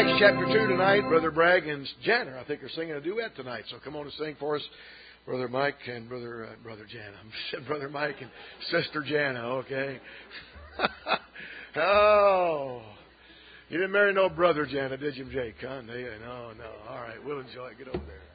Acts chapter 2 tonight. Brother Bragg and Jana, I think, are singing a duet tonight. So come on and sing for us, Brother Mike and Brother Jana. Brother Mike and Sister Jana, okay? Oh, you didn't marry no brother Jana, did you, Jake? Huh? No. All right, we'll enjoy it. Get over there.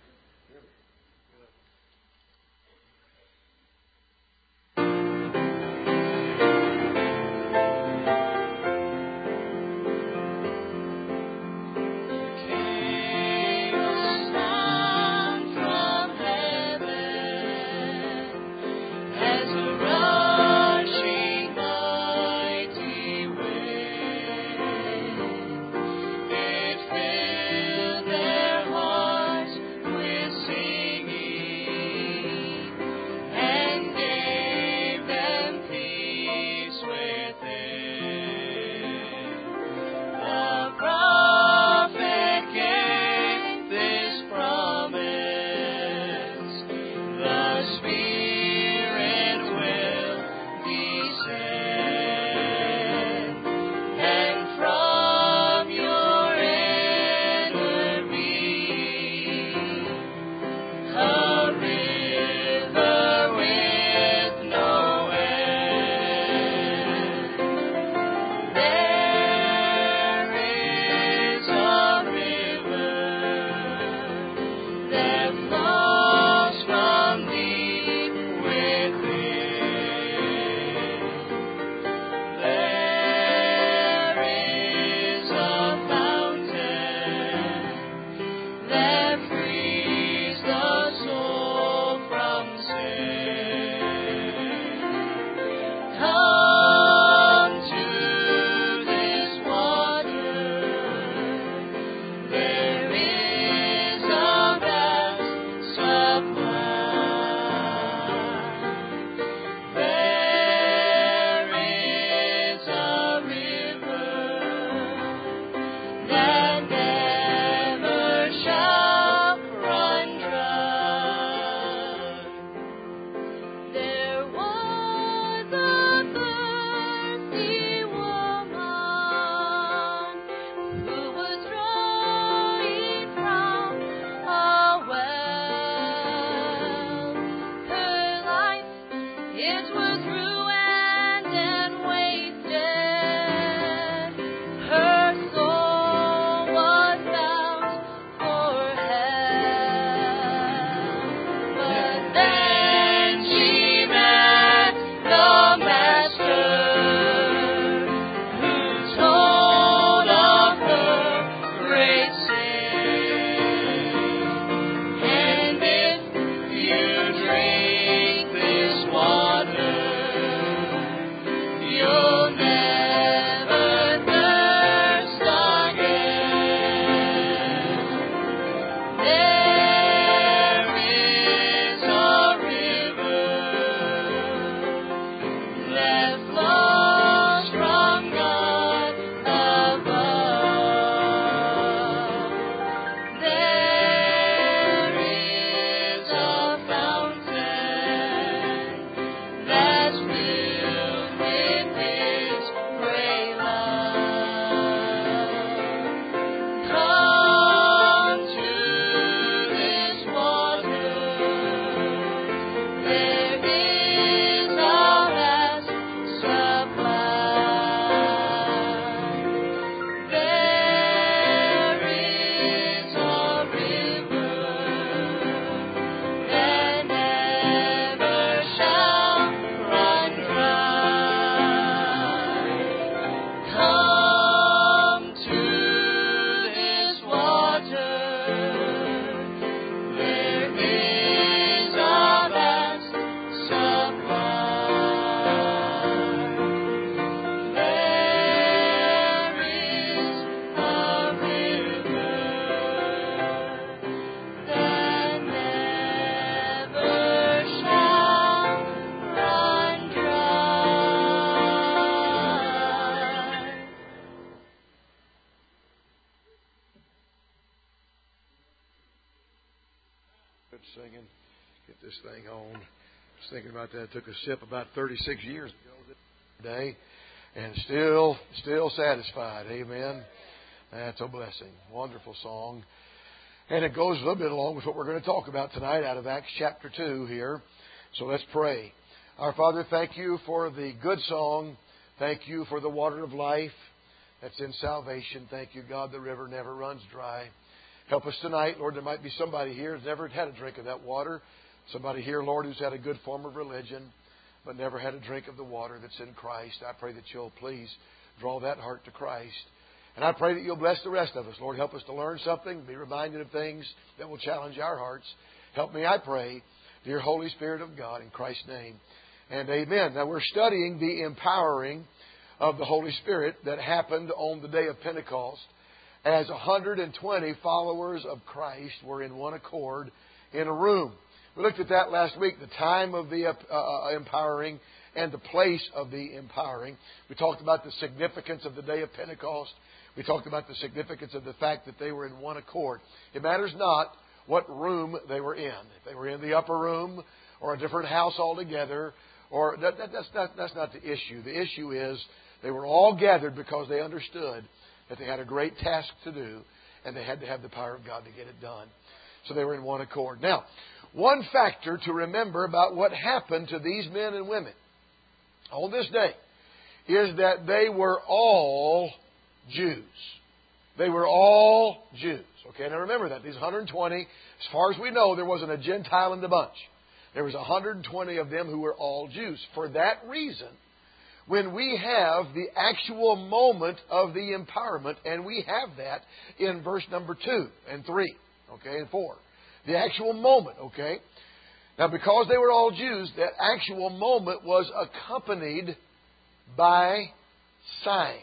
Singing, get this thing on. I was thinking about that. Took a sip about 36 years ago today, and still satisfied. Amen. That's a blessing. Wonderful song. And it goes a little bit along with what we're going to talk about tonight out of Acts chapter 2 here. So let's pray. Our Father, thank you for the good song. Thank you for the water of life that's in salvation. Thank you, God, the river never runs dry. Help us tonight, Lord. There might be somebody here who's never had a drink of that water. Somebody here, Lord, who's had a good form of religion, but never had a drink of the water that's in Christ. I pray that you'll please draw that heart to Christ. And I pray that you'll bless the rest of us. Lord, help us to learn something, be reminded of things that will challenge our hearts. Help me, I pray, dear Holy Spirit of God, in Christ's name. And amen. Now, we're studying the empowering of the Holy Spirit that happened on the day of Pentecost as 120 followers of Christ were in one accord in a room. We looked at that last week, the time of the empowering and the place of the empowering. We talked about the significance of the day of Pentecost. We talked about the significance of the fact that they were in one accord. It matters not what room they were in. If they were in the upper room or a different house altogether, or that's not the issue. The issue is they were all gathered because they understood that they had a great task to do and they had to have the power of God to get it done. So they were in one accord. Now, one factor to remember about what happened to these men and women on this day is that they were all Jews. They were all Jews. Okay, now remember that. These 120, as far as we know, there wasn't a Gentile in the bunch. There was 120 of them who were all Jews. For that reason, when we have the actual moment of the empowerment, and we have that in verse number 2 and 3, okay, and 4. The actual moment, okay. Now, because they were all Jews, that actual moment was accompanied by signs.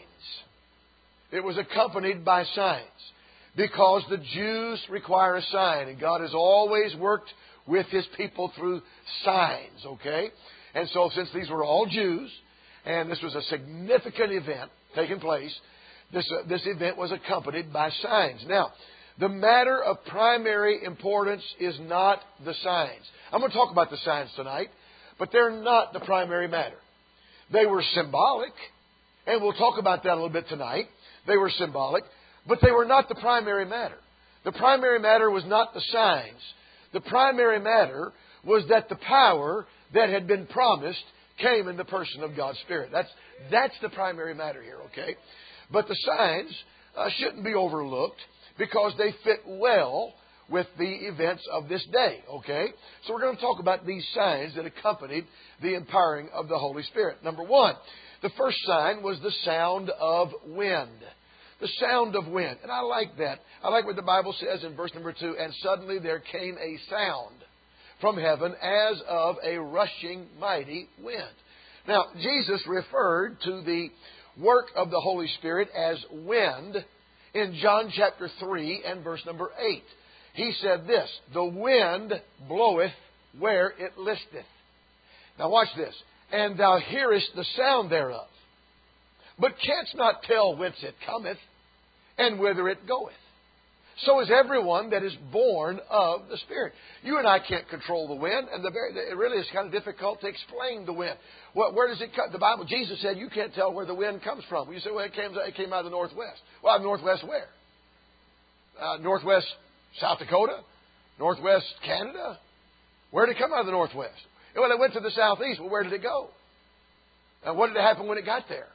It was accompanied by signs. Because the Jews require a sign. And God has always worked with His people through signs. Okay? And so since these were all Jews, and this was a significant event taking place, this event was accompanied by signs. Now, the matter of primary importance is not the signs. I'm going to talk about the signs tonight, but they're not the primary matter. They were symbolic, and we'll talk about that a little bit tonight. They were symbolic, but they were not the primary matter. The primary matter was not the signs. The primary matter was that the power that had been promised came in the person of God's Spirit. That's the primary matter here, okay? But the signs shouldn't be overlooked because they fit well with the events of this day, okay? So we're going to talk about these signs that accompanied the empowering of the Holy Spirit. Number one, the first sign was the sound of wind. The sound of wind. And I like that. I like what the Bible says in verse number 2. And suddenly there came a sound from heaven as of a rushing mighty wind. Now, Jesus referred to the work of the Holy Spirit as wind in John chapter 3 and verse number 8. He said this, the wind bloweth where it listeth. Now watch this. And thou hearest the sound thereof, but canst not tell whence it cometh, and whither it goeth. So is everyone that is born of the Spirit. You and I can't control the wind, and it really is kind of difficult to explain the wind. Where does it come? The Bible, Jesus said, you can't tell where the wind comes from. Well, you say, well, it came out of the northwest. Well, northwest where? Northwest South Dakota? Northwest Canada? Where did it come out of the northwest? Well, it went to the southeast. Well, where did it go? And what did it happen when it got there?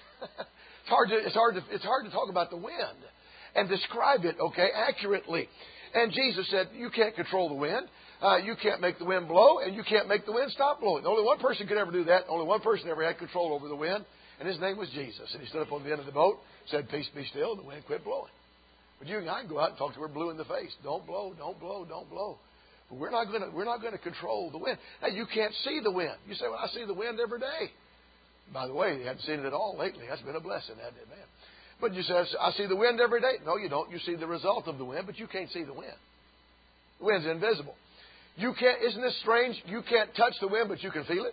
It's hard to talk about the wind and describe it, okay, accurately. And Jesus said, you can't control the wind. You can't make the wind blow, and you can't make the wind stop blowing. Only one person could ever do that. Only one person ever had control over the wind, and His name was Jesus. And He stood up on the end of the boat, said, peace be still, and the wind quit blowing. But you and I can go out and talk to her blue in the face. Don't blow, don't blow, don't blow. But we're not going to control the wind. Now, you can't see the wind. You say, well, I see the wind every day. By the way, you haven't seen it at all lately. That's been a blessing, hasn't it, man? But you say, I see the wind every day. No, you don't. You see the result of the wind, but you can't see the wind. The wind's invisible. You can't. Isn't this strange? You can't touch the wind, but you can feel it.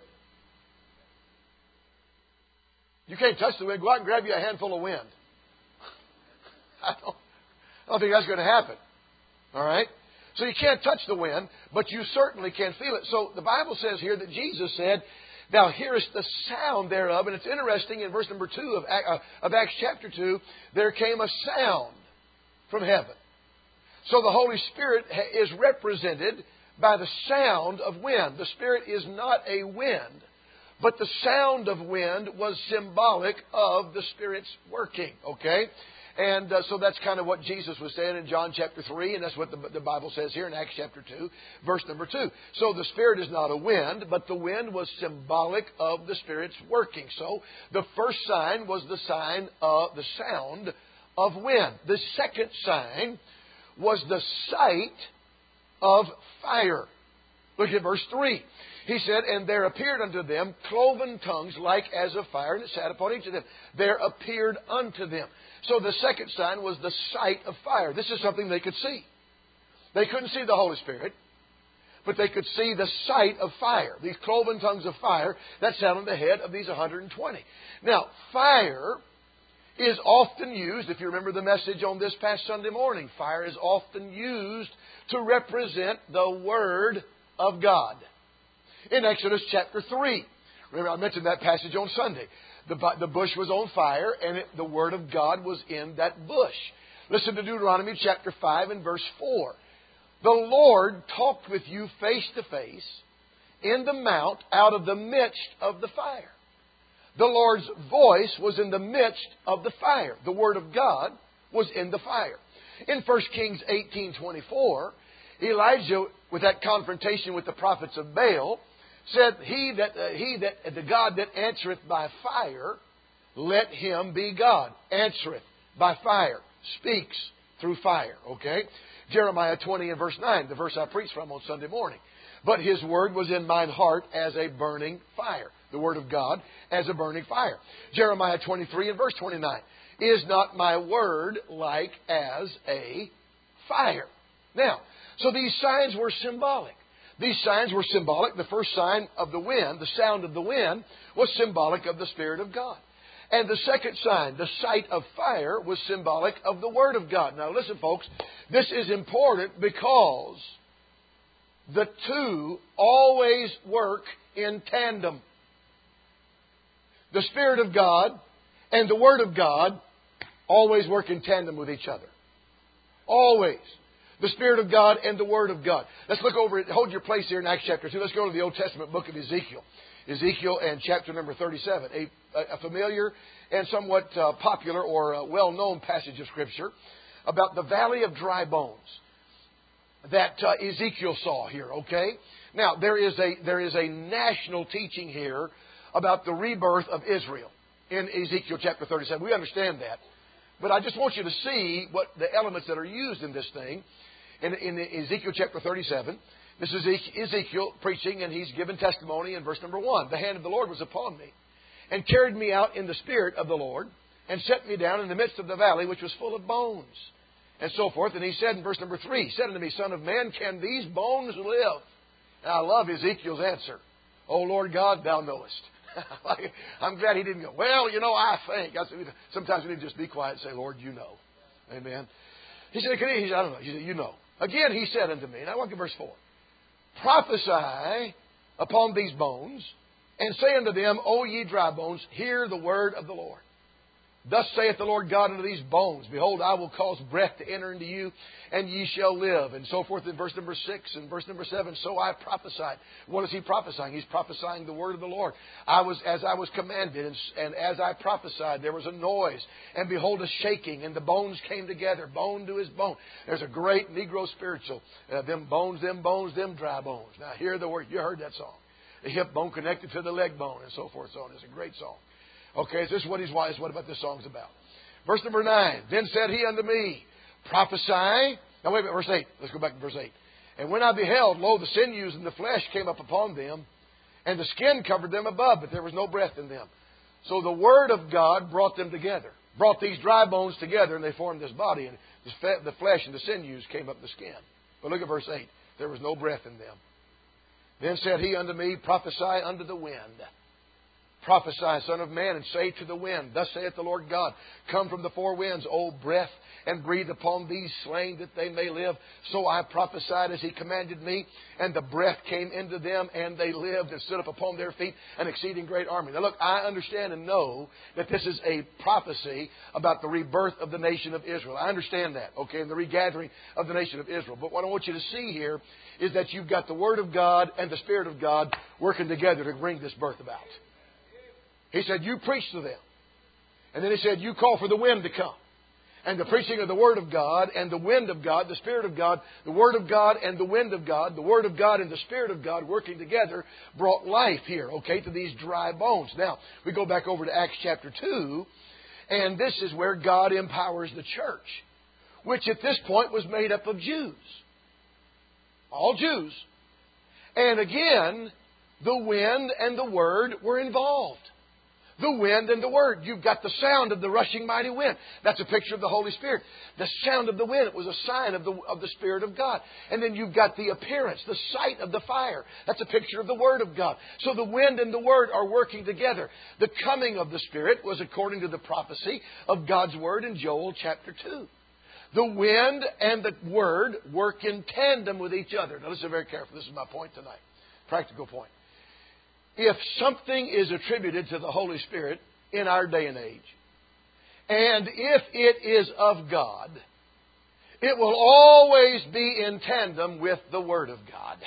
You can't touch the wind. Go out and grab you a handful of wind. I don't think that's going to happen. All right? So you can't touch the wind, but you certainly can feel it. So the Bible says here that Jesus said Now here is the sound thereof, and it's interesting, in verse number 2 of Acts chapter 2, there came a sound from heaven. So the Holy Spirit is represented by the sound of wind. The Spirit is not a wind, but the sound of wind was symbolic of the Spirit's working, okay? And so that's kind of what Jesus was saying in John chapter 3, and that's what the Bible says here in Acts chapter 2, verse number 2. So the Spirit is not a wind, but the wind was symbolic of the Spirit's working. So the first sign was the sign of the sound of wind. The second sign was the sight of fire. Look at verse 3. He said, and there appeared unto them cloven tongues like as of fire, and it sat upon each of them. There appeared unto them. So the second sign was the sight of fire. This is something they could see. They couldn't see the Holy Spirit, but they could see the sight of fire. These cloven tongues of fire that sat on the head of these 120. Now, fire is often used, if you remember the message on this past Sunday morning, fire is often used to represent the Word of God. In Exodus chapter 3, remember I mentioned that passage on Sunday. The bush was on fire, and the Word of God was in that bush. Listen to Deuteronomy chapter 5 and verse 4. The Lord talked with you face to face in the mount out of the midst of the fire. The Lord's voice was in the midst of the fire. The Word of God was in the fire. In 1 Kings 18:24, Elijah, with that confrontation with the prophets of Baal, said, the God that answereth by fire, let him be God. Answereth by fire. Speaks through fire. Okay? Jeremiah 20 and verse 9, the verse I preached from on Sunday morning. But his word was in mine heart as a burning fire. The word of God as a burning fire. Jeremiah 23 and verse 29. Is not my word like as a fire? Now, so these signs were symbolic. These signs were symbolic. The first sign of the wind, the sound of the wind, was symbolic of the Spirit of God. And the second sign, the sight of fire, was symbolic of the Word of God. Now listen, folks, this is important because the two always work in tandem. The Spirit of God and the Word of God always work in tandem with each other. Always. The Spirit of God and the Word of God. Let's look over it. Hold your place here in Acts chapter 2. Let's go to the Old Testament book of Ezekiel. Ezekiel and chapter number 37. A familiar and somewhat popular or well-known passage of Scripture about the valley of dry bones that Ezekiel saw here, okay? Now, there is a national teaching here about the rebirth of Israel in Ezekiel chapter 37. We understand that. But I just want you to see what the elements that are used in this thing. In Ezekiel chapter 37, this is Ezekiel preaching, and he's given testimony in verse number 1. The hand of the Lord was upon me, and carried me out in the Spirit of the Lord, and set me down in the midst of the valley, which was full of bones, and so forth. And he said in verse number 3, he said unto me, Son of man, can these bones live? And I love Ezekiel's answer. O Lord God, thou knowest. I'm glad he didn't go, well, I think. Sometimes we need to just be quiet and say, Lord, you know. Amen. He said, I don't know. He said, you know. Again, he said unto me, now look at verse 4. Prophesy upon these bones, and say unto them, O ye dry bones, hear the word of the Lord. Thus saith the Lord God unto these bones, Behold, I will cause breath to enter into you, and ye shall live. And so forth in verse number 6 and verse number 7. So I prophesied. What is he prophesying? He's prophesying the word of the Lord. As I was commanded, and as I prophesied, there was a noise, and behold, a shaking, and the bones came together, bone to his bone. There's a great Negro spiritual. Them bones, them dry bones. Now hear the word. You heard that song. The hip bone connected to the leg bone, and so forth. So on. It's a great song. Okay, so this is what he's wise. What about this song's about? Verse number 9. Then said he unto me, Prophesy. Now wait a minute, verse 8. Let's go back to verse 8. And when I beheld, lo, the sinews and the flesh came up upon them, and the skin covered them above, but there was no breath in them. So the Word of God brought them together. Brought these dry bones together, and they formed this body. And the flesh and the sinews came up the skin. But look at verse 8. There was no breath in them. Then said he unto me, Prophesy unto the wind. Prophesy, Son of man, and say to the wind, Thus saith the Lord God, Come from the four winds, O breath, and breathe upon these slain that they may live. So I prophesied as He commanded me, and the breath came into them, and they lived and stood up upon their feet, an exceeding great army. Now look, I understand and know that this is a prophecy about the rebirth of the nation of Israel. I understand that, okay, and the regathering of the nation of Israel. But what I want you to see here is that you've got the Word of God and the Spirit of God working together to bring this birth about. He said, you preach to them. And then He said, you call for the wind to come. And the preaching of the Word of God and the wind of God, the Spirit of God, the Word of God and the wind of God, the Word of God and the Spirit of God working together brought life here, okay, to these dry bones. Now, we go back over to Acts chapter 2, and this is where God empowers the church, which at this point was made up of Jews. All Jews. And again, the wind and the Word were involved. The wind and the Word. You've got the sound of the rushing mighty wind. That's a picture of the Holy Spirit. The sound of the wind, it was a sign of the Spirit of God. And then you've got the appearance, the sight of the fire. That's a picture of the Word of God. So the wind and the Word are working together. The coming of the Spirit was according to the prophecy of God's Word in Joel chapter 2. The wind and the Word work in tandem with each other. Now listen very carefully. This is my point tonight. Practical point. If something is attributed to the Holy Spirit in our day and age, and if it is of God, it will always be in tandem with the Word of God.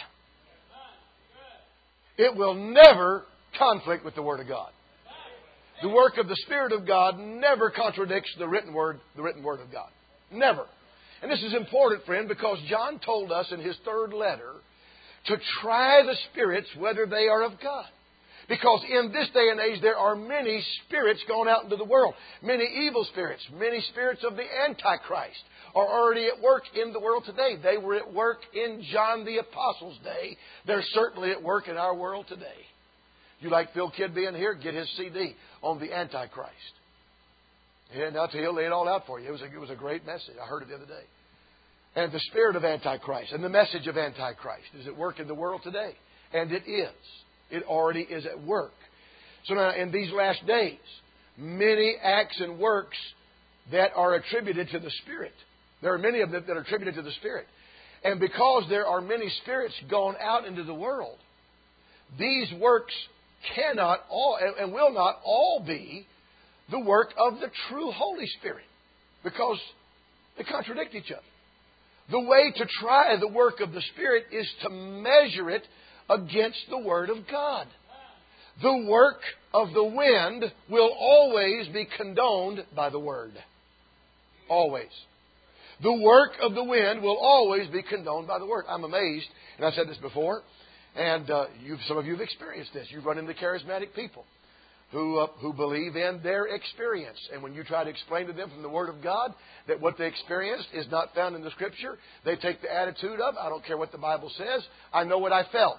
It will never conflict with the Word of God. The work of the Spirit of God never contradicts the written Word of God. Never. And this is important, friend, because John told us in his third letter to try the spirits whether they are of God. Because in this day and age, there are many spirits going out into the world. Many evil spirits. Many spirits of the Antichrist are already at work in the world today. They were at work in John the Apostle's day. They're certainly at work in our world today. You like Phil Kidd being here? Get his CD on the Antichrist. And I'll tell you, he'll lay it all out for you. It was a great message. I heard it the other day. And the spirit of Antichrist and the message of Antichrist is at work in the world today. And it is. It already is at work. So now, in these last days, many acts and works that are attributed to the Spirit. There are many of them that are attributed to the Spirit. And because there are many spirits gone out into the world, these works cannot all and will not all be the work of the true Holy Spirit, because they contradict each other. The way to try the work of the Spirit is to measure it against the Word of God. The work of the wind will always be condoned by the Word. Always. The work of the wind will always be condoned by the Word. I'm amazed, and I've said this before, and some of you have experienced this. You've run into charismatic people who believe in their experience. And when you try to explain to them from the Word of God that what they experienced is not found in the Scripture, they take the attitude of, I don't care what the Bible says, I know what I felt.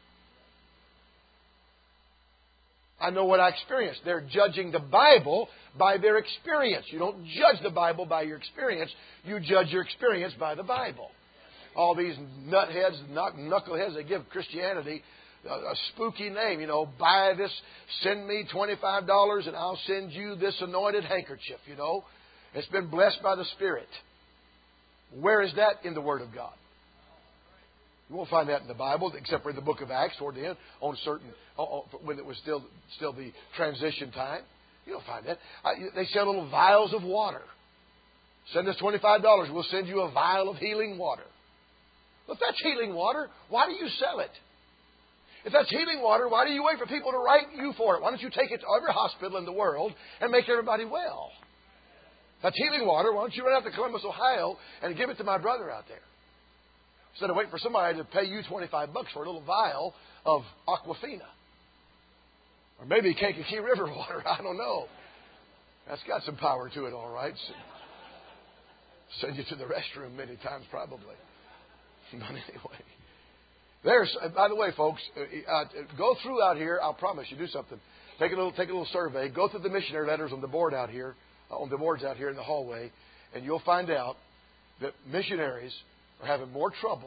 I know what I experienced. They're judging the Bible by their experience. You don't judge the Bible by your experience. You judge your experience by the Bible. All these nutheads, knuckleheads, they give Christianity a spooky name. You know, buy this, send me $25 and I'll send you this anointed handkerchief, you know. It's been blessed by the Spirit. Where is that in the Word of God? You won't find that in the Bible, except for in the book of Acts toward the end, when it was still the transition time. You don't find that. They sell little vials of water. Send us $25. We'll send you a vial of healing water. Well, if that's healing water, why do you sell it? If that's healing water, why do you wait for people to write you for it? Why don't you take it to every hospital in the world and make everybody well? If that's healing water, why don't you run out to Columbus, Ohio, and give it to my brother out there? Instead of waiting for somebody to pay you $25 for a little vial of Aquafina. Or maybe Kankakee River water. I don't know. That's got some power to it, all right. Send you to the restroom many times, probably. But anyway. By the way, folks, go through out here. I'll promise you, do something. Take a little survey. Go through the missionary letters on the board out here, on the boards out here in the hallway, and you'll find out that missionaries are having more trouble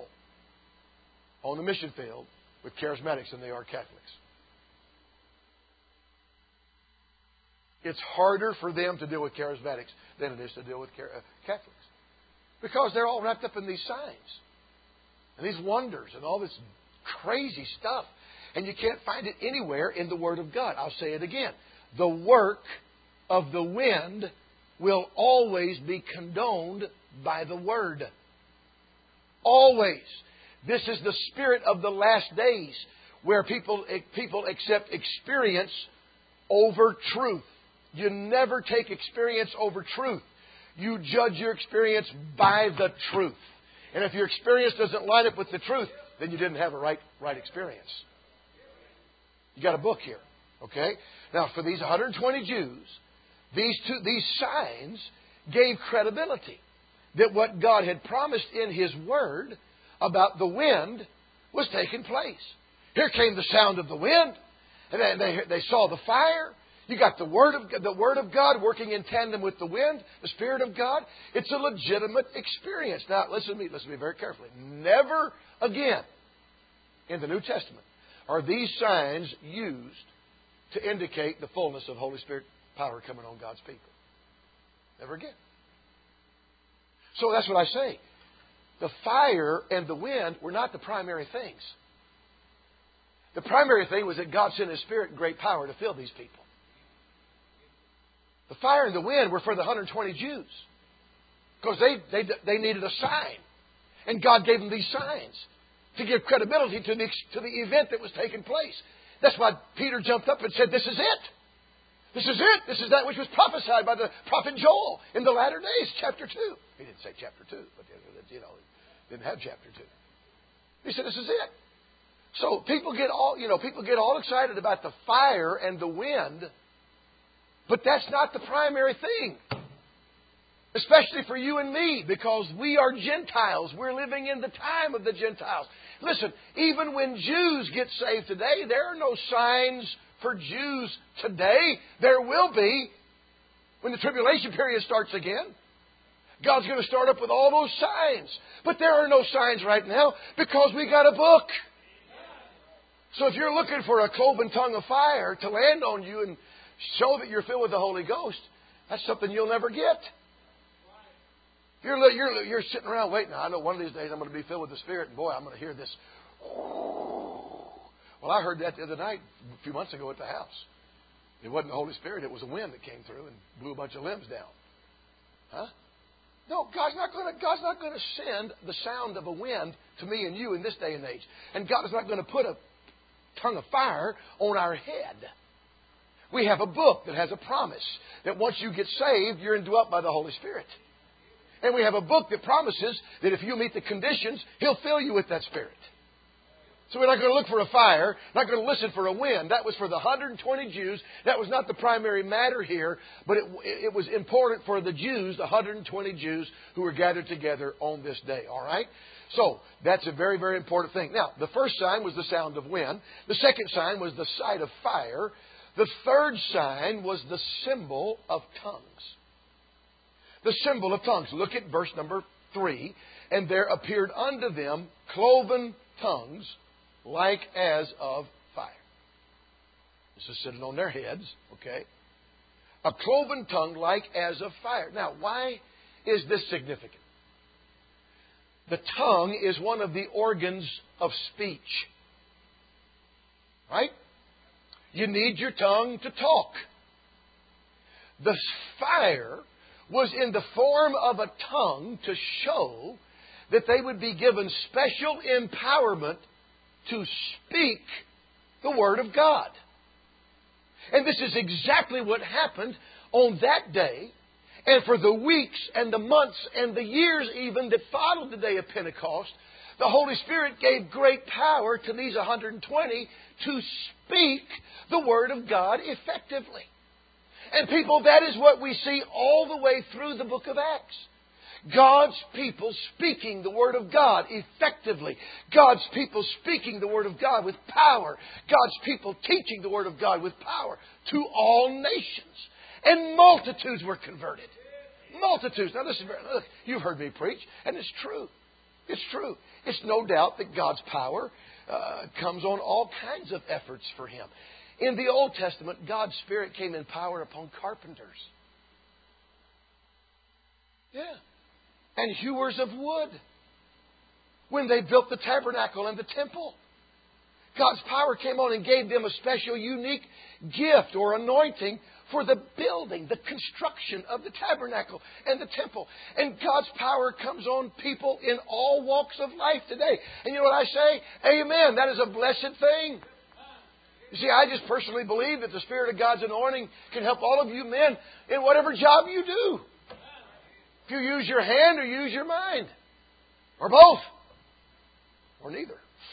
on the mission field with charismatics than they are Catholics. it's harder for them to deal with charismatics than it is to deal with Catholics. Because they're all wrapped up in these signs and these wonders and all this crazy stuff. And you can't find it anywhere in the Word of God. I'll say it again. The work of the wind will always be condoned by the Word. Always. This is the spirit of the last days, where people accept experience over truth. You never take experience over truth. You judge your experience by the truth. And if your experience doesn't line up with the truth, then you didn't have a right experience. You got a book here. Okay? Now, for these 120 Jews, these signs gave credibility that what God had promised in His Word about the wind was taking place. Here came the sound of the wind, and they saw the fire. You got the Word of God working in tandem with the wind, the Spirit of God. It's a legitimate experience. Now, listen to me very carefully. Never again in the New Testament are these signs used to indicate the fullness of Holy Spirit power coming on God's people. Never again. So that's what I say. The fire and the wind were not the primary things. The primary thing was that God sent His Spirit in great power to fill these people. The fire and the wind were for the 120 Jews. Because they needed a sign. And God gave them these signs to give credibility to the event that was taking place. That's why Peter jumped up and said, "This is it. This is it. This is that which was prophesied by the prophet Joel in the latter days," chapter 2. He didn't say chapter 2, but he didn't have chapter 2. He said, "This is it." So people get all excited about the fire and the wind, but that's not the primary thing. Especially for you and me, because we are Gentiles. We're living in the time of the Gentiles. Listen, even when Jews get saved today, there are no signs for Jews today. There will be when the tribulation period starts again. God's going to start up with all those signs. But there are no signs right now because we got a book. So if you're looking for a cloven tongue of fire to land on you and show that you're filled with the Holy Ghost, that's something you'll never get. You're sitting around waiting. I know one of these days I'm going to be filled with the Spirit, and boy, I'm going to hear this. Well, I heard that the other night, a few months ago at the house. It wasn't the Holy Spirit. It was a wind that came through and blew a bunch of limbs down. Huh? No, God's not going to send the sound of a wind to me and you in this day and age. And God is not going to put a tongue of fire on our head. We have a book that has a promise that once you get saved, you're indwelt by the Holy Spirit. And we have a book that promises that if you meet the conditions, He'll fill you with that Spirit. So we're not going to look for a fire, not going to listen for a wind. That was for the 120 Jews. That was not the primary matter here, but it was important for the Jews, the 120 Jews who were gathered together on this day. All right? So that's a very, very important thing. Now, the first sign was the sound of wind. The second sign was the sight of fire. The third sign was the symbol of tongues. The symbol of tongues. Look at verse number 3. And there appeared unto them cloven tongues like as of fire. This is sitting on their heads, okay? A cloven tongue like as of fire. Now, why is this significant? The tongue is one of the organs of speech. Right? You need your tongue to talk. The fire was in the form of a tongue to show that they would be given special empowerment to speak the Word of God. And this is exactly what happened on that day, and for the weeks and the months and the years even that followed the day of Pentecost. The Holy Spirit gave great power to these 120 to speak the Word of God effectively. And people, that is what we see all the way through the book of Acts. God's people speaking the Word of God effectively. God's people speaking the Word of God with power. God's people teaching the Word of God with power to all nations. And multitudes were converted. Multitudes. Now listen, look, you've heard me preach, and it's true. It's true. It's no doubt that God's power comes on all kinds of efforts for Him. In the Old Testament, God's Spirit came in power upon carpenters. Yeah. And hewers of wood. When they built the tabernacle and the temple. God's power came on and gave them a special, unique gift or anointing for the building, the construction of the tabernacle and the temple. And God's power comes on people in all walks of life today. And you know what I say? Amen. That is a blessed thing. You see, I just personally believe that the Spirit of God's anointing can help all of you men in whatever job you do. If you use your hand or use your mind. Or both. Or neither.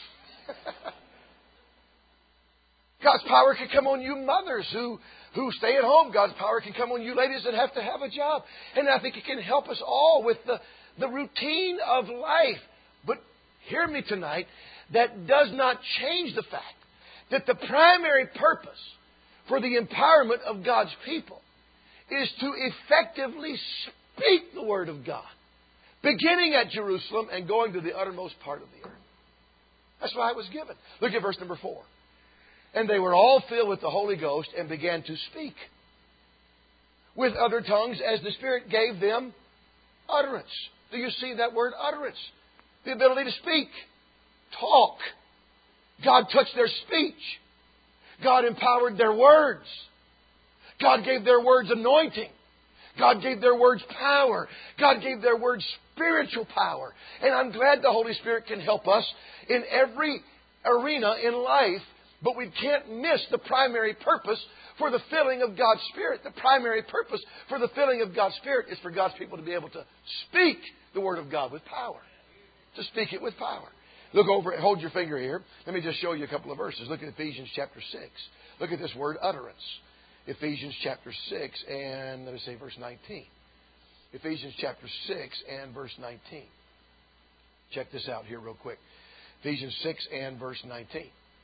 God's power can come on you mothers who stay at home. God's power can come on you ladies that have to have a job. And I think it can help us all with the routine of life. But hear me tonight, that does not change the fact that the primary purpose for the empowerment of God's people is to effectively speak the Word of God, beginning at Jerusalem and going to the uttermost part of the earth. That's why it was given. Look at verse number 4. And they were all filled with the Holy Ghost and began to speak with other tongues as the Spirit gave them utterance. Do you see that word utterance? The ability to speak, talk. God touched their speech. God empowered their words. God gave their words anointing. God gave their words power. God gave their words spiritual power. And I'm glad the Holy Spirit can help us in every arena in life. But we can't miss the primary purpose for the filling of God's Spirit. The primary purpose for the filling of God's Spirit is for God's people to be able to speak the Word of God with power. To speak it with power. Look over, hold your finger here. Let me just show you a couple of verses. Look at Ephesians chapter 6. Look at this word utterance. Ephesians chapter 6 and let me say verse 19. Ephesians chapter 6 and verse 19. Check this out here real quick. Ephesians 6 and verse 19.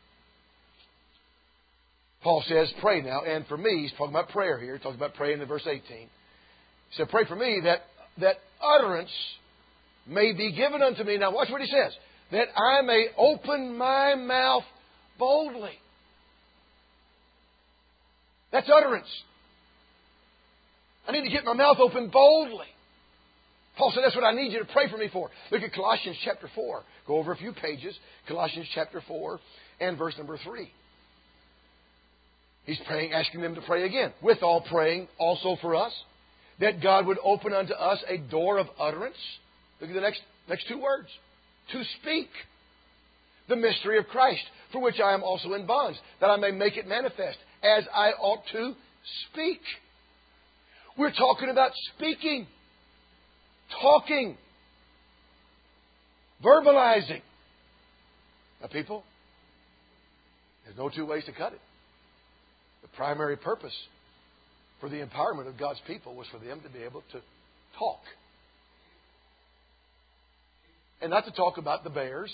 Paul says, pray now. And for me, he's talking about prayer here. He talks about praying in verse 18. He said, pray for me that utterance may be given unto me. Now watch what he says. That I may open my mouth boldly. That's utterance. I need to get my mouth open boldly. Paul said, that's what I need you to pray for me for. Look at Colossians chapter 4. Go over a few pages. Colossians chapter 4 and verse number 3. He's praying, asking them to pray again. With all praying also for us, that God would open unto us a door of utterance. Look at the next two words. To speak the mystery of Christ, for which I am also in bonds, that I may make it manifest, as I ought to speak. We're talking about speaking, talking, verbalizing. Now, people, there's no two ways to cut it. The primary purpose for the empowerment of God's people was for them to be able to talk. And not to talk about the bears,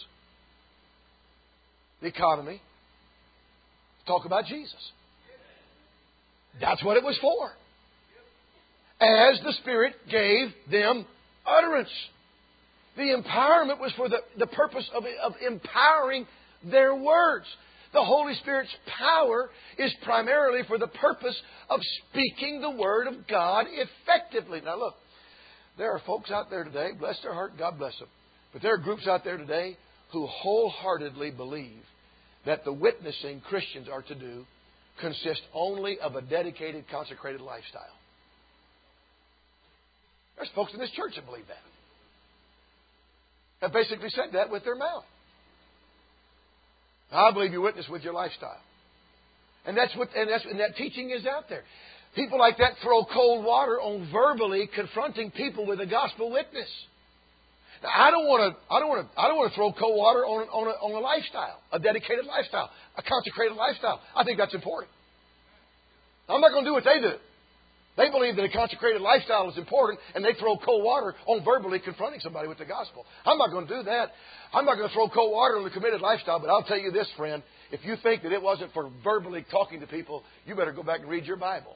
the economy, to talk about Jesus. That's what it was for. As the Spirit gave them utterance. The empowerment was for the purpose of empowering their words. The Holy Spirit's power is primarily for the purpose of speaking the Word of God effectively. Now look, there are folks out there today, bless their heart, God bless them. But there are groups out there today who wholeheartedly believe that the witnessing Christians are to do consists only of a dedicated, consecrated lifestyle. There's folks in this church that believe that. Have basically said that with their mouth. I believe you witness with your lifestyle. And that teaching is out there. People like that throw cold water on verbally confronting people with a gospel witness. Now, I don't want to throw cold water on a lifestyle, a dedicated lifestyle, a consecrated lifestyle. I think that's important. I'm not going to do what they do. They believe that a consecrated lifestyle is important, and they throw cold water on verbally confronting somebody with the gospel. I'm not going to do that. I'm not going to throw cold water on the committed lifestyle, but I'll tell you this, friend. If you think that it wasn't for verbally talking to people, you better go back and read your Bible.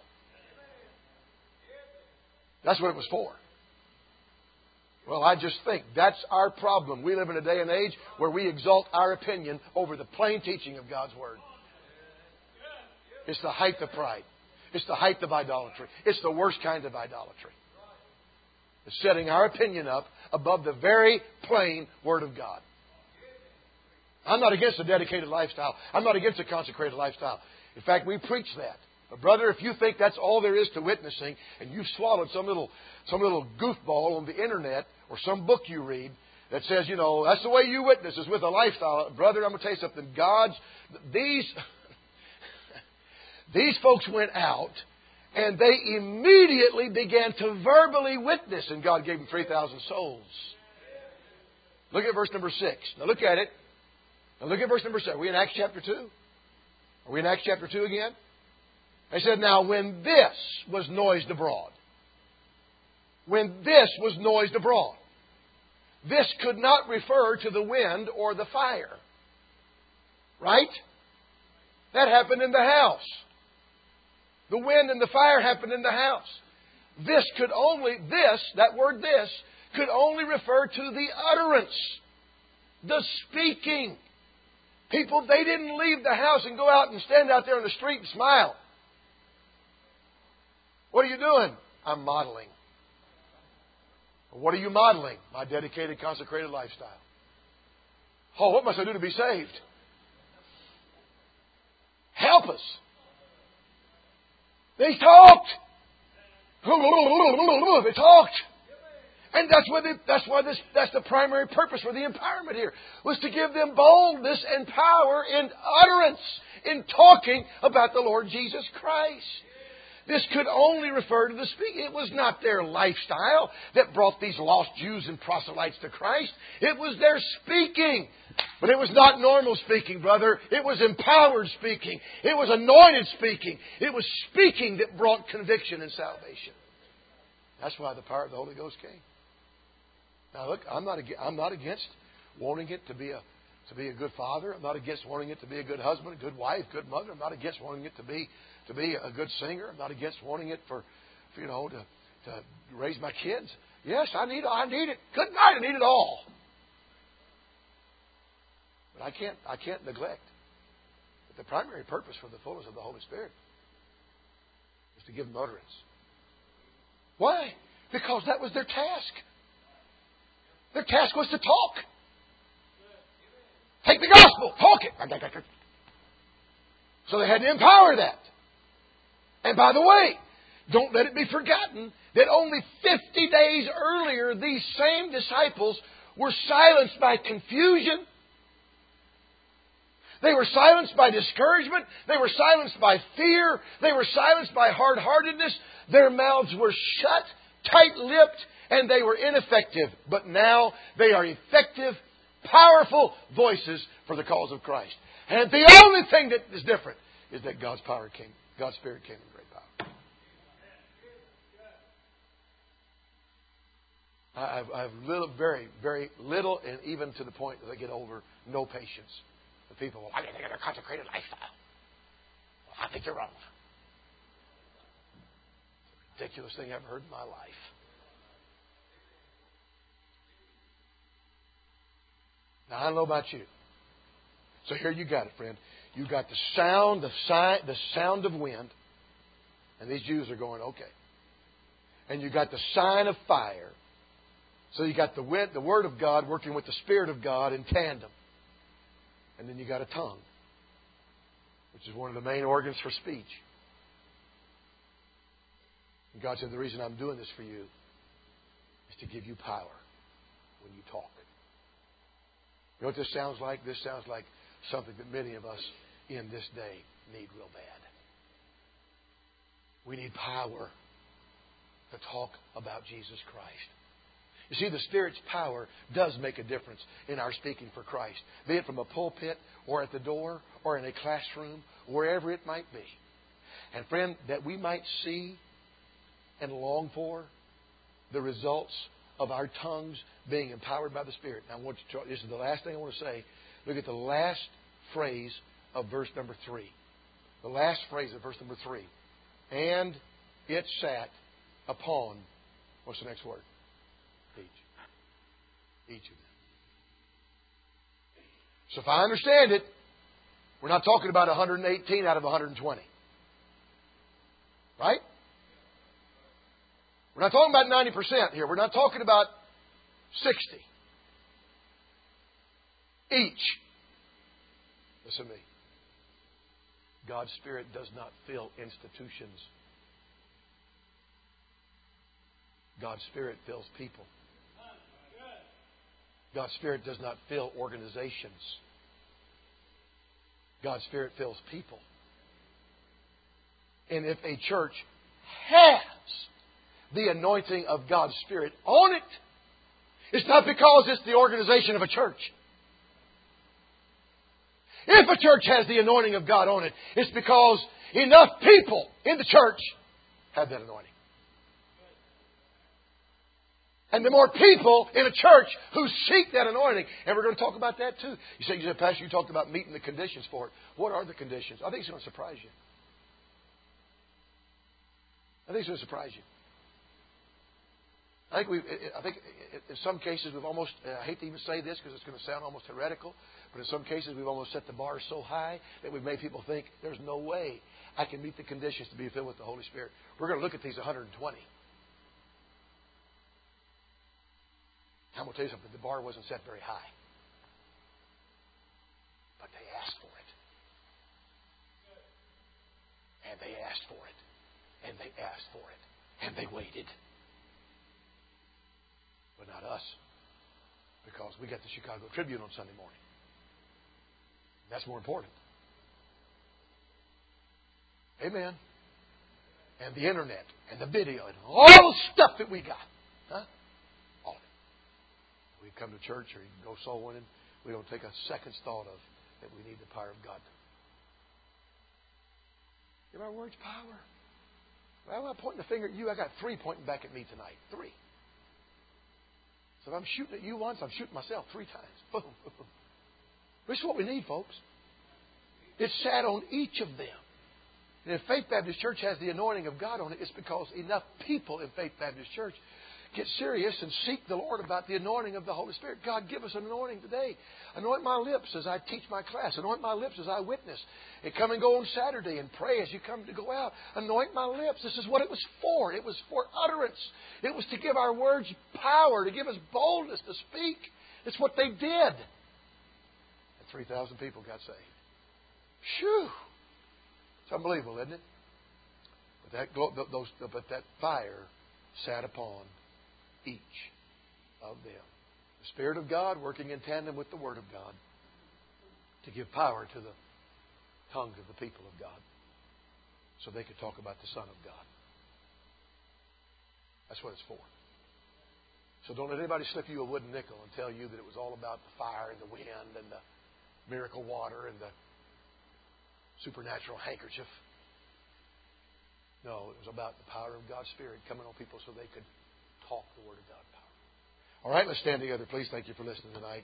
That's what it was for. Well, I just think that's our problem. We live in a day and age where we exalt our opinion over the plain teaching of God's Word. It's the height of pride. It's the height of idolatry. It's the worst kind of idolatry. It's setting our opinion up above the very plain Word of God. I'm not against a dedicated lifestyle. I'm not against a consecrated lifestyle. In fact, we preach that. But brother, if you think that's all there is to witnessing, and you've swallowed some little goofball on the internet or some book you read that says, that's the way you witness is with a lifestyle. Brother, I'm going to tell you something. These folks went out and they immediately began to verbally witness, and God gave them 3,000 souls. Look at verse number 6. Now look at it. Now look at verse number 7. Are we in Acts chapter 2? Are we in Acts chapter 2 again? They said, now when this was noised abroad, this could not refer to the wind or the fire. Right? That happened in the house. The wind and the fire happened in the house. That word this, could only refer to the utterance, the speaking. People, they didn't leave the house and go out and stand out there on the street and smile. What are you doing? I'm modeling. What are you modeling? My dedicated, consecrated lifestyle. Oh, what must I do to be saved? Help us. They talked. They talked. And that's the primary purpose for the empowerment here, was to give them boldness and power in utterance, in talking about the Lord Jesus Christ. This could only refer to the speaking. It was not their lifestyle that brought these lost Jews and proselytes to Christ. It was their speaking. But it was not normal speaking, brother. It was empowered speaking. It was anointed speaking. It was speaking that brought conviction and salvation. That's why the power of the Holy Ghost came. Now look, I'm not against wanting it to be a good father. I'm not against wanting it to be a good husband, a good wife, good mother. I'm not against wanting it to be a good singer. I'm not against wanting it to raise my kids. Yes, I need it. Good night, I need it all. But I can't neglect that the primary purpose for the fullness of the Holy Spirit is to give them utterance. Why? Because that was their task. Their task was to talk. Take the gospel, talk it. So they had to empower that. And by the way, don't let it be forgotten that only 50 days earlier, these same disciples were silenced by confusion. They were silenced by discouragement. They were silenced by fear. They were silenced by hard-heartedness. Their mouths were shut, tight-lipped, and they were ineffective. But now they are effective, powerful voices for the cause of Christ. And the only thing that is different is that God's Spirit came in great power. I have very, very little, and even to the point that I get older, no patience. The people, I think they got a consecrated lifestyle. Well, I think you're wrong. Ridiculous thing I've ever heard in my life. Now, I don't know about you. So here you got it, friend. You got the sound of wind. And these Jews are going, okay. And you got the sign of fire. So you got the Word of God working with the Spirit of God in tandem. And then you got a tongue, which is one of the main organs for speech. And God said, the reason I'm doing this for you is to give you power when you talk. You know what this sounds like? This sounds like something that many of us in this day need real bad. We need power to talk about Jesus Christ. You see, the Spirit's power does make a difference in our speaking for Christ, be it from a pulpit or at the door or in a classroom, wherever it might be. And friend, that we might see and long for the results of our tongues being empowered by the Spirit. Now, this is the last thing I want to say. Look at the last phrase of verse number 3. The last phrase of verse number 3. And it sat upon, what's the next word? Each of them. So if I understand it, we're not talking about 118 out of 120. Right? We're not talking about 90% here. We're not talking about 60. Each. Listen to me. God's Spirit does not fill institutions. God's Spirit fills people. God's Spirit does not fill organizations. God's Spirit fills people. And if a church has the anointing of God's Spirit on it, it's not because it's the organization of a church. If a church has the anointing of God on it, it's because enough people in the church have that anointing. And the more people in a church who seek that anointing, and we're going to talk about that too. You said, Pastor, you talked about meeting the conditions for it. What are the conditions? I think it's going to surprise you. I think it's going to surprise you. I think in some cases we've almost, I hate to even say this because it's going to sound almost heretical, but in some cases we've almost set the bar so high that we've made people think there's no way I can meet the conditions to be filled with the Holy Spirit. We're going to look at these 120. I'm going to tell you something. The bar wasn't set very high. But they asked for it. And they asked for it. And they asked for it. And they waited. But not us. Because we got the Chicago Tribune on Sunday morning. That's more important. Amen. And the internet. And the video. And all the stuff that we got. Huh? All of it. We come to church or go soul winning. We don't take a second's thought of that we need the power of God. Give our words power. Well, I'm not pointing the finger at you. I got 3 pointing back at me tonight. 3. So if I'm shooting at you once, I'm shooting myself 3 times. Boom, boom, boom. This is what we need, folks. It's sat on each of them. And if Faith Baptist Church has the anointing of God on it, it's because enough people in Faith Baptist Church get serious and seek the Lord about the anointing of the Holy Spirit. God, give us an anointing today. Anoint my lips as I teach my class. Anoint my lips as I witness. And come and go on Saturday and pray as you come to go out. Anoint my lips. This is what it was for. It was for utterance. It was to give our words power, to give us boldness to speak. It's what they did. And 3,000 people got saved. Phew! It's unbelievable, isn't it? But that fire sat upon each of them. The Spirit of God working in tandem with the Word of God to give power to the tongues of the people of God so they could talk about the Son of God. That's what it's for. So don't let anybody slip you a wooden nickel and tell you that it was all about the fire and the wind and the miracle water and the supernatural handkerchief. No, it was about the power of God's Spirit coming on people so they could talk the Word of God power. All right, let's stand together, please. Thank you for listening tonight.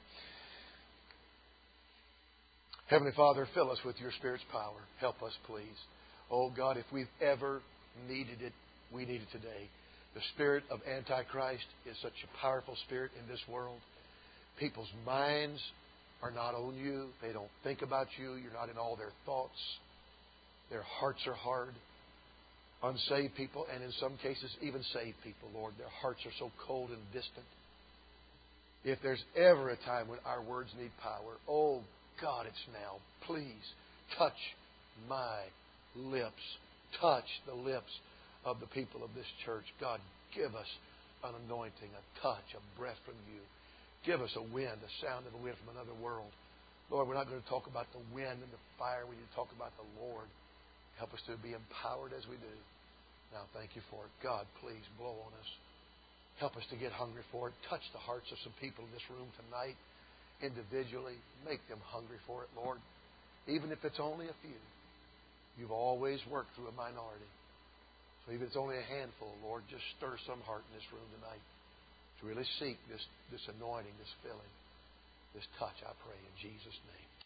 Heavenly Father, fill us with your Spirit's power. Help us, please. Oh, God, if we've ever needed it, we need it today. The spirit of Antichrist is such a powerful spirit in this world. People's minds are not on you. They don't think about you. You're not in all their thoughts. Their hearts are hard. Unsaved people, and in some cases, even saved people, Lord, their hearts are so cold and distant. If there's ever a time when our words need power, oh, God, it's now. Please touch my lips. Touch the lips of the people of this church. God, give us an anointing, a touch, a breath from you. Give us a wind, a sound of a wind from another world. Lord, we're not going to talk about the wind and the fire. We need to talk about the Lord. Help us to be empowered as we do. Now, thank you for it. God, please blow on us. Help us to get hungry for it. Touch the hearts of some people in this room tonight, individually. Make them hungry for it, Lord. Even if it's only a few. You've always worked through a minority. So even if it's only a handful, Lord, just stir some heart in this room tonight to really seek this anointing, this filling, this touch, I pray in Jesus' name.